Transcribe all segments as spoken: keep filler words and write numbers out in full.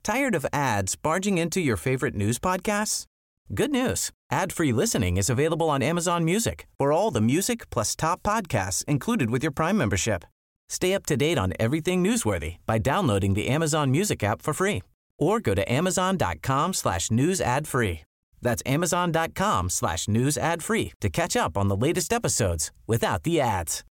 Tired of ads barging into your favorite news podcasts? Good news. Ad-free listening is available on Amazon Music for all the music plus top podcasts included with your Prime membership. Stay up to date on everything newsworthy by downloading the Amazon Music app for free or go to amazon.com slash news ad free. That's amazon.com slash news ad free to catch up on the latest episodes without the ads.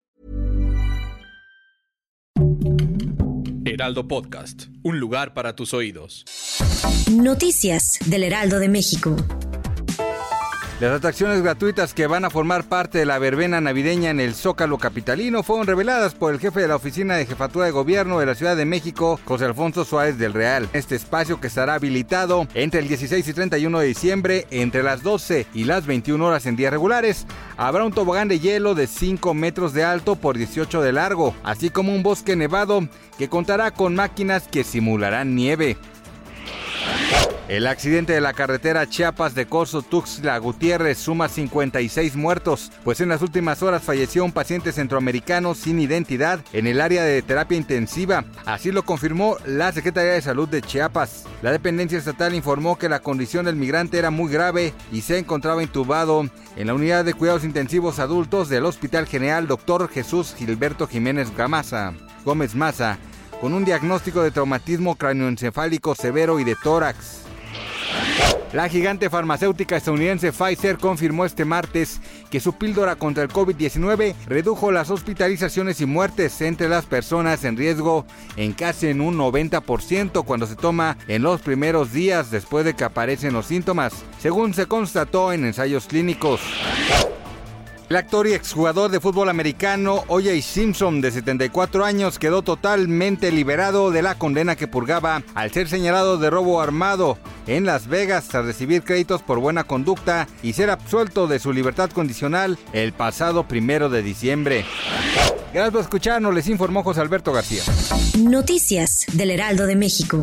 Heraldo Podcast, un lugar para tus oídos. Noticias del Heraldo de México. Las atracciones gratuitas que van a formar parte de la verbena navideña en el Zócalo capitalino fueron reveladas por el jefe de la Oficina de Jefatura de Gobierno de la Ciudad de México, José Alfonso Suárez del Real. Este espacio, que estará habilitado entre el dieciséis y treinta y uno de diciembre, entre las doce y las veintiuna horas en días regulares, habrá un tobogán de hielo de cinco metros de alto por dieciocho de largo, así como un bosque nevado que contará con máquinas que simularán nieve. El accidente de la carretera Chiapas de Corzo-Tuxtla Gutiérrez suma cincuenta y seis muertos, pues en las últimas horas falleció un paciente centroamericano sin identidad en el área de terapia intensiva. Así lo confirmó la Secretaría de Salud de Chiapas. La dependencia estatal informó que la condición del migrante era muy grave y se encontraba intubado en la unidad de cuidados intensivos adultos del Hospital General Doctor Jesús Gilberto Jiménez Gamasa, Gómez Maza, con un diagnóstico de traumatismo cráneoencefálico severo y de tórax. La gigante farmacéutica estadounidense Pfizer confirmó este martes que su píldora contra el COVID diecinueve redujo las hospitalizaciones y muertes entre las personas en riesgo en casi en un noventa por ciento cuando se toma en los primeros días después de que aparecen los síntomas, según se constató en ensayos clínicos. El actor y exjugador de fútbol americano O J Simpson, de setenta y cuatro años, quedó totalmente liberado de la condena que purgaba al ser señalado de robo armado en Las Vegas tras recibir créditos por buena conducta y ser absuelto de su libertad condicional el pasado primero de diciembre. Gracias por escucharnos, les informó José Alberto García. Noticias del Heraldo de México.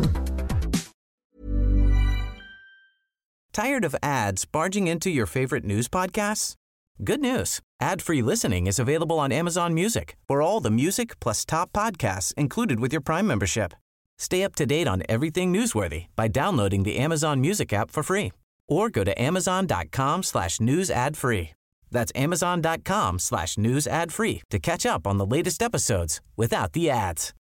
Tired of ads barging into your favorite news podcasts? Good news. Ad-free listening is available on Amazon Music for all the music plus top podcasts included with your Prime membership. Stay up to date on everything newsworthy by downloading the Amazon Music app for free or go to amazon.com slash news ad free. That's amazon.com slash news ad free to catch up on the latest episodes without the ads.